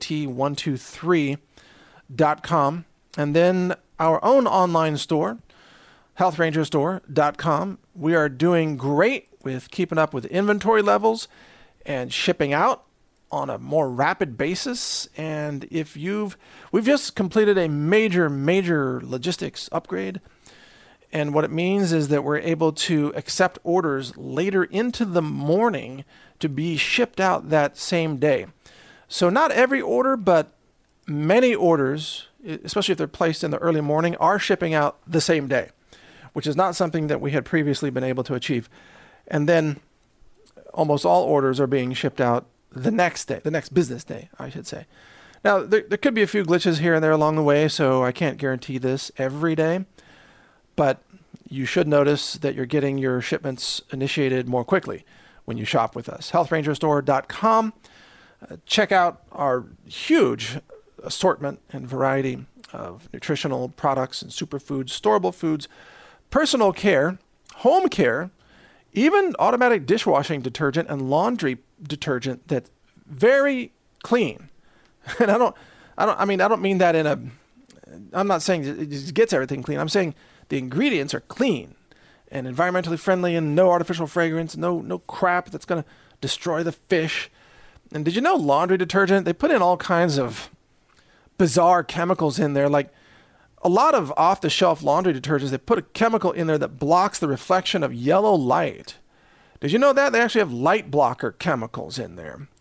SAT123.com. And then our own online store, healthrangerstore.com. We are doing great with keeping up with inventory levels and shipping out on a more rapid basis. And we've just completed a major logistics upgrade. And what it means is that we're able to accept orders later into the morning to be shipped out that same day. So not every order, but many orders, especially if they're placed in the early morning, are shipping out the same day, which is not something that we had previously been able to achieve. And then almost all orders are being shipped out the next day, the next business day, I should say. Now, there could be a few glitches here and there along the way, so I can't guarantee this every day. But you should notice that you're getting your shipments initiated more quickly when you shop with us. HealthRangerStore.com. Check out our huge assortment and variety of nutritional products and superfoods, storable foods, personal care, home care, even automatic dishwashing detergent and laundry detergent that's very clean. And I don't mean that I'm not saying it just gets everything clean. I'm saying the ingredients are clean and environmentally friendly and no artificial fragrance, no crap that's going to destroy the fish. And did you know laundry detergent, they put in all kinds of bizarre chemicals in there. Like a lot of off-the-shelf laundry detergents, they put a chemical in there that blocks the reflection of yellow light. Did you know that? They actually have light blocker chemicals in there.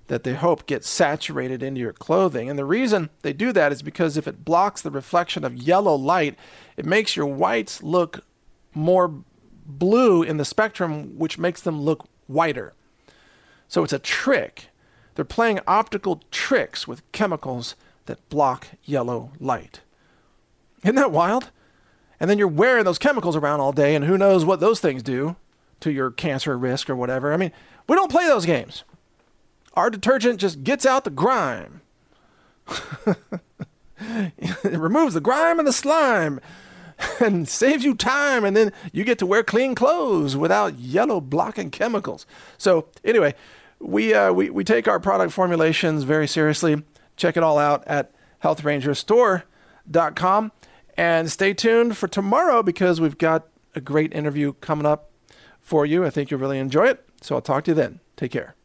that they hope get saturated into your clothing. And the reason they do that is because if it blocks the reflection of yellow light, it makes your whites look more blue in the spectrum, which makes them look whiter. So it's a trick. They're playing optical tricks with chemicals that block yellow light. Isn't that wild? And then you're wearing those chemicals around all day, and who knows what those things do to your cancer risk or whatever. I mean, we don't play those games. Our detergent just gets out the grime. It removes the grime and the slime and saves you time, and then you get to wear clean clothes without yellow blocking chemicals. So anyway, we take our product formulations very seriously. Check it all out at healthrangerstore.com. And stay tuned for tomorrow because we've got a great interview coming up for you. I think you'll really enjoy it. So I'll talk to you then. Take care.